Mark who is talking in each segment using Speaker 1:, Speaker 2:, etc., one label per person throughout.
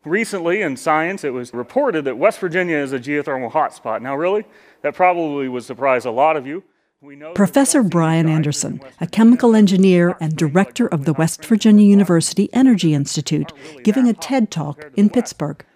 Speaker 1: Recently in Science, it was reported that West Virginia is a geothermal hotspot. Now, really, that probably would surprise a lot of you.
Speaker 2: Professor Brian Anderson, a chemical engineer and director of the West Virginia University Energy Institute, giving a TED Talk in Pittsburgh.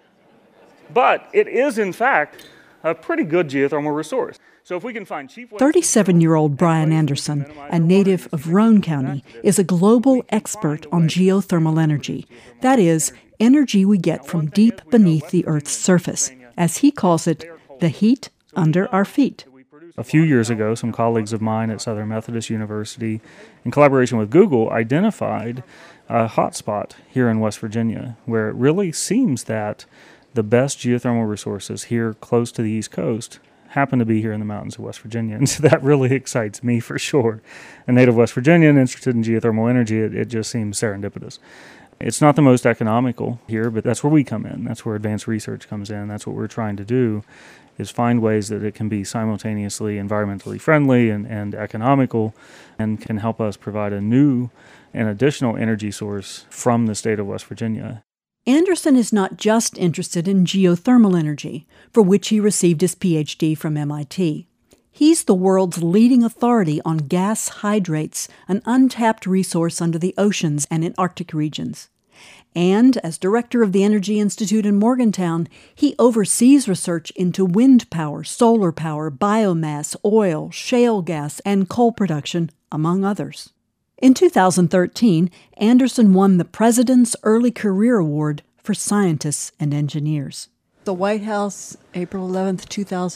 Speaker 1: But it is, in fact, a pretty good geothermal resource. So if we can find cheap ways...
Speaker 2: 37-year-old Brian Anderson, a native of Roane County, is a global expert on geothermal energy. That is, energy we get from deep beneath the Earth's surface. As he calls it, the heat under our feet.
Speaker 1: A few years ago, some colleagues of mine at Southern Methodist University, in collaboration with Google, identified a hotspot here in West Virginia where it really seems that the best geothermal resources here close to the East Coast happen to be here in the mountains of West Virginia. And so that really excites me for sure. A native West Virginian interested in geothermal energy, it just seems serendipitous. It's not the most economical here, but that's where we come in. That's where advanced research comes in. That's what we're trying to do, is find ways that it can be simultaneously environmentally friendly and economical and can help us provide a new and additional energy source from the state of West Virginia.
Speaker 2: Anderson is not just interested in geothermal energy, for which he received his Ph.D. from MIT. He's the world's leading authority on gas hydrates, an untapped resource under the oceans and in Arctic regions. And as director of the Energy Institute in Morgantown, he oversees research into wind power, solar power, biomass, oil, shale gas, and coal production, among others. In 2013, Anderson won the President's Early Career Award for Scientists and Engineers. The White House, April 11th,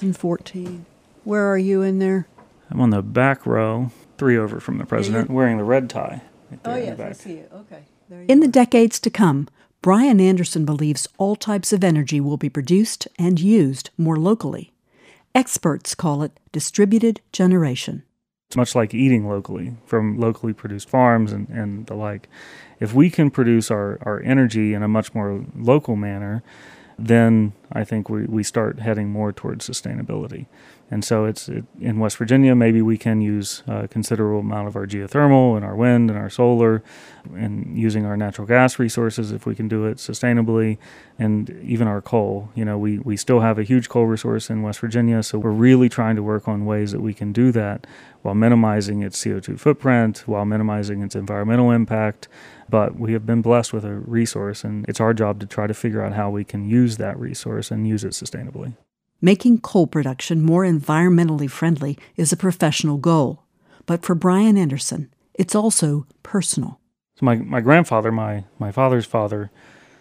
Speaker 2: 2014. Where are you in there?
Speaker 1: I'm on the back row, 3 over from the president, wearing the red tie. Right there
Speaker 2: yes, I see it. Okay. In the decades to come, Brian Anderson believes all types of energy will be produced and used more locally. Experts call it distributed generation.
Speaker 1: It's much like eating locally, from locally produced farms and the like. If we can produce our energy in a much more local manner, then I think we start heading more towards sustainability. And so in West Virginia, maybe we can use a considerable amount of our geothermal and our wind and our solar and using our natural gas resources if we can do it sustainably, and even our coal. You know, we still have a huge coal resource in West Virginia, so we're really trying to work on ways that we can do that while minimizing its CO2 footprint, while minimizing its environmental impact. But we have been blessed with a resource, and it's our job to try to figure out how we can use that resource and use it sustainably.
Speaker 2: Making coal production more environmentally friendly is a professional goal. But for Brian Anderson, it's also personal.
Speaker 1: So my grandfather, my father's father,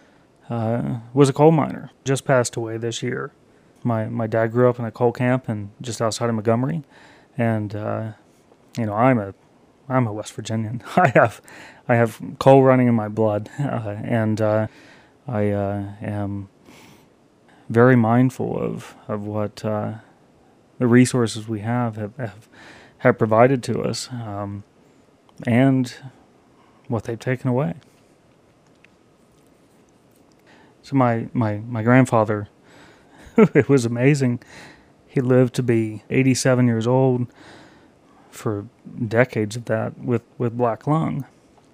Speaker 1: was a coal miner, just passed away this year. My dad grew up in a coal camp and just outside of Montgomery. And, I'm a West Virginian. I have coal running in my blood, and I am very mindful of what the resources we have provided to us, and what they've taken away. So my grandfather, it was amazing. He lived to be 87 years old for decades of that with black lung.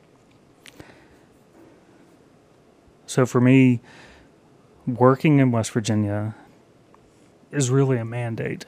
Speaker 1: So for me, working in West Virginia is really a mandate.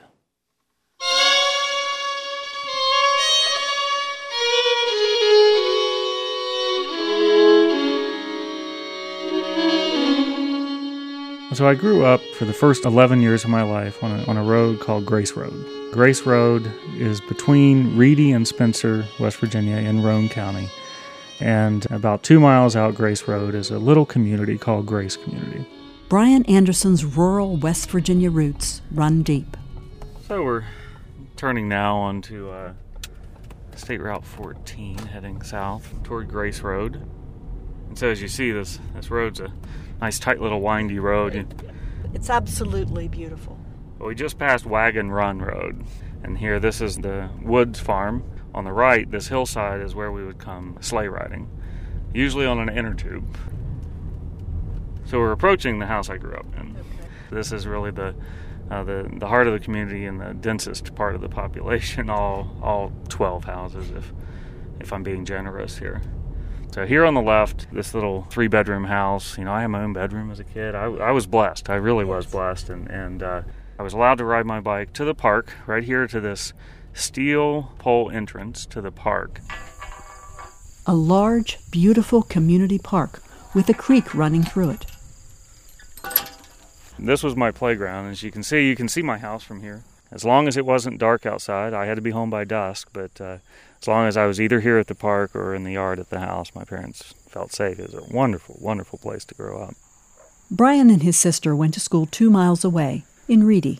Speaker 1: So I grew up for the first 11 years of my life on a road called Grace Road. Grace Road is between Reedy and Spencer, West Virginia, in Roane County. And about 2 miles out Grace Road is a little community called Grace Community.
Speaker 2: Brian Anderson's rural West Virginia roots run deep.
Speaker 1: So we're turning now onto State Route 14, heading south toward Grace Road. And so as you see, this road's a nice, tight little windy road.
Speaker 2: It's absolutely beautiful.
Speaker 1: Well, we just passed Wagon Run Road, and here this is the Woods Farm. On the right, this hillside is where we would come sleigh riding, usually on an inner tube. So we're approaching the house I grew up in. Okay. This is really the heart of the community and the densest part of the population. All 12 houses, if I'm being generous here. So here on the left, this little 3-bedroom house. I had my own bedroom as a kid. I was blessed. I really was blessed. And I was allowed to ride my bike to the park, right here to this steel pole entrance to the park.
Speaker 2: A large, beautiful community park with a creek running through it.
Speaker 1: This was my playground. As you can see my house from here. As long as it wasn't dark outside, I had to be home by dusk, but as long as I was either here at the park or in the yard at the house, my parents felt safe. It was a wonderful, wonderful place to grow up.
Speaker 2: Brian and his sister went to school 2 miles away, in Reedy.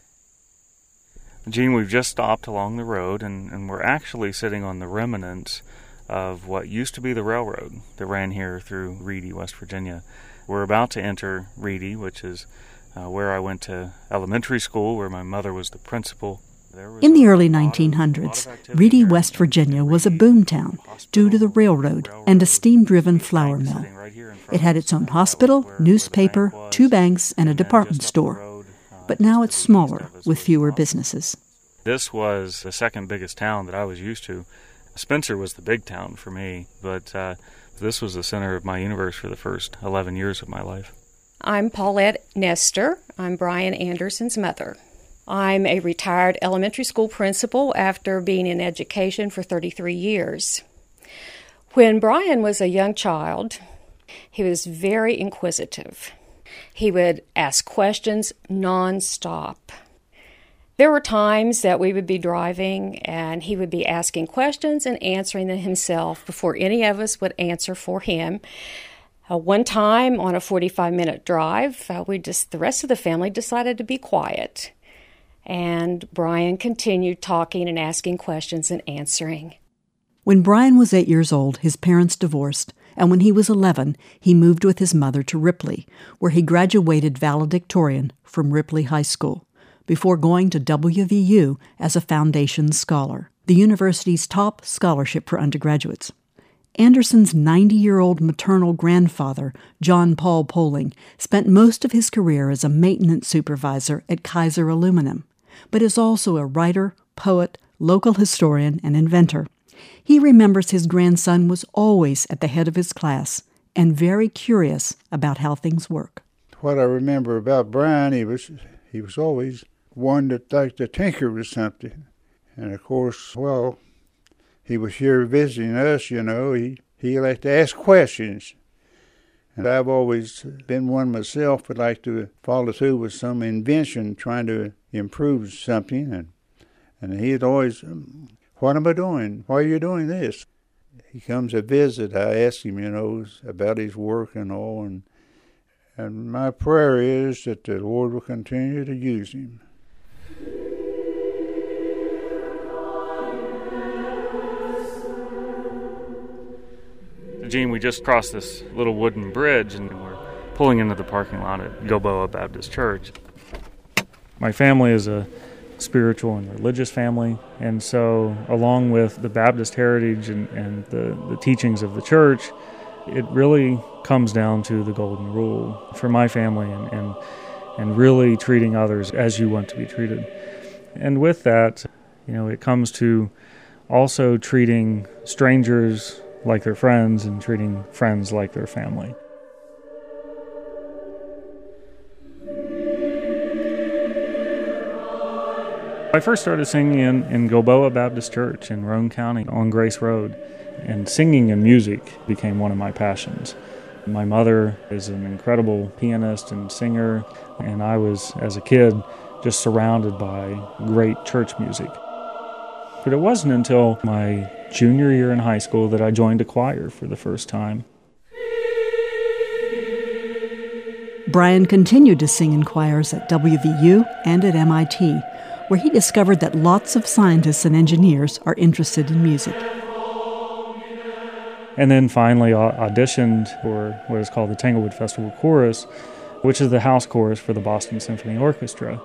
Speaker 1: Gene, we've just stopped along the road, and we're actually sitting on the remnants of what used to be the railroad that ran here through Reedy, West Virginia. We're about to enter Reedy, which is where I went to elementary school, where my mother was the principal.
Speaker 2: In the early 1900s, Reedy, West Virginia was a boomtown due to the railroad and a steam-driven flour mill. It had its own hospital, newspaper, 2 banks, and a department store. But now it's smaller, with fewer businesses.
Speaker 1: This was the second biggest town that I was used to. Spencer was the big town for me, but this was the center of my universe for the first 11 years of my life.
Speaker 3: I'm Paulette Nestor. I'm Brian Anderson's mother. I'm a retired elementary school principal after being in education for 33 years. When Brian was a young child, he was very inquisitive. He would ask questions nonstop. There were times that we would be driving and he would be asking questions and answering them himself before any of us would answer for him. One time on a 45-minute drive, the rest of the family decided to be quiet. And Brian continued talking and asking questions and answering.
Speaker 2: When Brian was 8 years old, his parents divorced, and when he was 11, he moved with his mother to Ripley, where he graduated valedictorian from Ripley High School, before going to WVU as a Foundation Scholar, the university's top scholarship for undergraduates. Anderson's 90-year-old maternal grandfather, John Paul Poling, spent most of his career as a maintenance supervisor at Kaiser Aluminum, but is also a writer, poet, local historian, and inventor. He remembers his grandson was always at the head of his class and very curious about how things work.
Speaker 4: What I remember about Brian, he was always one that liked to tinker with something. And of course, he was here visiting us, He liked to ask questions. And I've always been one myself that liked to follow through with some invention, trying to improve something. And he'd always, what am I doing? Why are you doing this? He comes to visit. I ask him, about his work and all. And my prayer is that the Lord will continue to use him.
Speaker 1: Gene, we just crossed this little wooden bridge and we're pulling into the parking lot at Gilboa Baptist Church. My family is a spiritual and religious family, and so along with the Baptist heritage and the teachings of the church, it really comes down to the golden rule for my family and really treating others as you want to be treated. And with that, it comes to also treating strangers like their friends and treating friends like their family. I first started singing in Gilboa Baptist Church in Roane County on Grace Road, and singing and music became one of my passions. My mother is an incredible pianist and singer, and I was, as a kid, just surrounded by great church music. But it wasn't until my junior year in high school that I joined a choir for the first time.
Speaker 2: Brian continued to sing in choirs at WVU and at MIT, where he discovered that lots of scientists and engineers are interested in music.
Speaker 1: And then finally auditioned for what is called the Tanglewood Festival Chorus, which is the house chorus for the Boston Symphony Orchestra.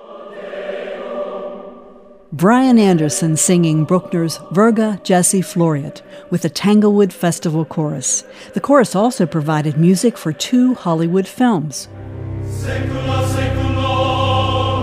Speaker 2: Brian Anderson singing Bruckner's Virga Jesse Floriat with the Tanglewood Festival Chorus. The chorus also provided music for 2 Hollywood films.
Speaker 5: Secula seculorum,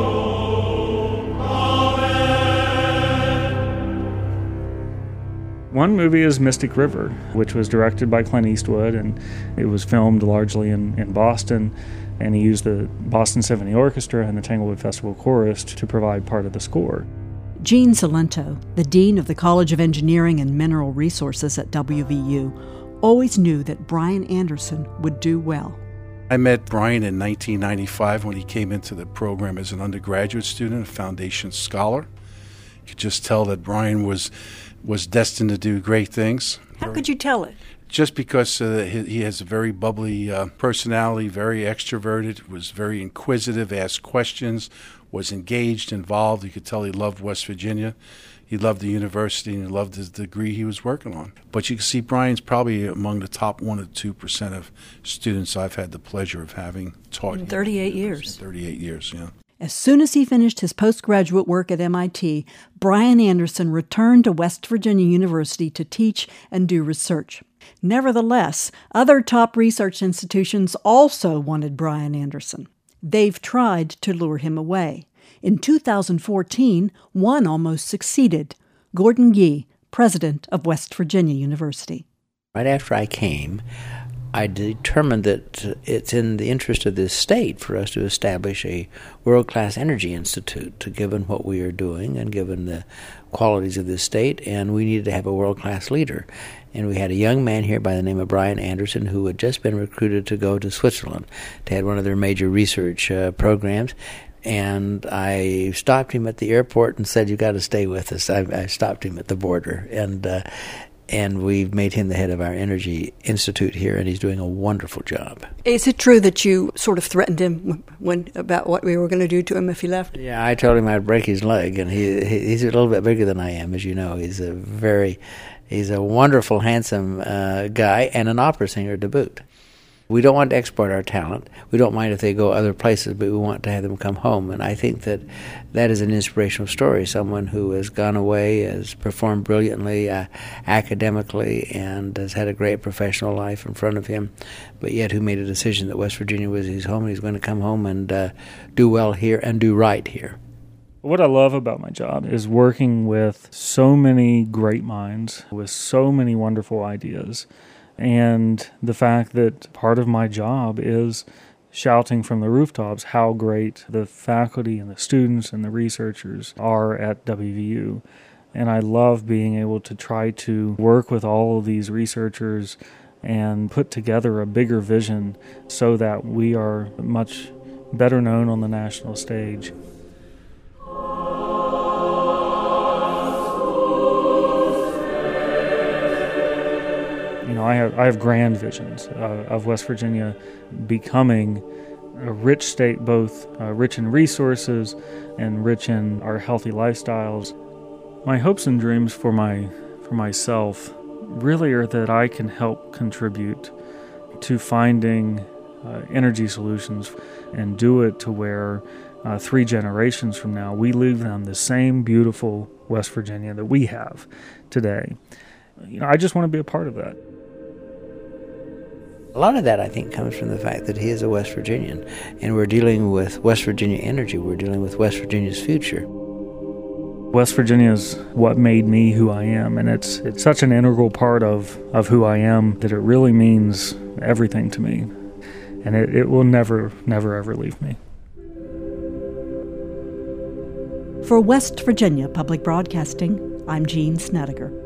Speaker 5: Amen.
Speaker 1: One movie is Mystic River, which was directed by Clint Eastwood, and it was filmed largely in Boston, and he used the Boston Symphony Orchestra and the Tanglewood Festival Chorus to provide part of the score.
Speaker 2: Gene Cilento, the Dean of the College of Engineering and Mineral Resources at WVU, always knew that Brian Anderson would do well.
Speaker 6: I met Brian in 1995 when he came into the program as an undergraduate student, a foundation scholar. You could just tell that Brian was destined to do great things.
Speaker 2: How could you tell it?
Speaker 6: Just because he has a very bubbly personality, very extroverted, was very inquisitive, asked questions, was engaged, involved. You could tell he loved West Virginia. He loved the university, and he loved the degree he was working on. But you can see Brian's probably among the top 1 or 2% of students I've had the pleasure of having taught.
Speaker 2: In 38 years.
Speaker 6: 38 years, yeah.
Speaker 2: As soon as he finished his postgraduate work at MIT, Brian Anderson returned to West Virginia University to teach and do research. Nevertheless, other top research institutions also wanted Brian Anderson. They've tried to lure him away. In 2014, one almost succeeded. Gordon Yee, president of West Virginia University.
Speaker 7: Right after I came, I determined that it's in the interest of this state for us to establish a world-class energy institute, given what we are doing and given the qualities of this state, and we needed to have a world-class leader. And we had a young man here by the name of Brian Anderson who had just been recruited to go to Switzerland to head one of their major research programs. And I stopped him at the airport and said, "You've got to stay with us." I stopped him at the border, and we've made him the head of our Energy Institute here, and he's doing a wonderful job.
Speaker 2: Is it true that you sort of threatened him about what we were going to do to him if he left?
Speaker 7: Yeah, I told him I'd break his leg, and he's a little bit bigger than I am, as you know. He's a wonderful, handsome guy, and an opera singer to boot. We don't want to export our talent. We don't mind if they go other places, but we want to have them come home. And I think that is an inspirational story, someone who has gone away, has performed brilliantly academically, and has had a great professional life in front of him, but yet who made a decision that West Virginia was his home, and he's going to come home and do well here and do right here.
Speaker 1: What I love about my job is working with so many great minds, with so many wonderful ideas. And the fact that part of my job is shouting from the rooftops how great the faculty and the students and the researchers are at WVU. And I love being able to try to work with all of these researchers and put together a bigger vision so that we are much better known on the national stage. You know, I have grand visions of West Virginia becoming a rich state, both rich in resources and rich in our healthy lifestyles. My hopes and dreams for myself really are that I can help contribute to finding energy solutions and do it to where 3 generations from now we live in the same beautiful West Virginia that we have today. You know, I just want to be a part of that.
Speaker 7: A lot of that, I think, comes from the fact that he is a West Virginian, and we're dealing with West Virginia energy. We're dealing with West Virginia's future.
Speaker 1: West Virginia is what made me who I am, and it's such an integral part of who I am that it really means everything to me, and it will never, ever leave me.
Speaker 2: For West Virginia Public Broadcasting, I'm Jean Snedeker.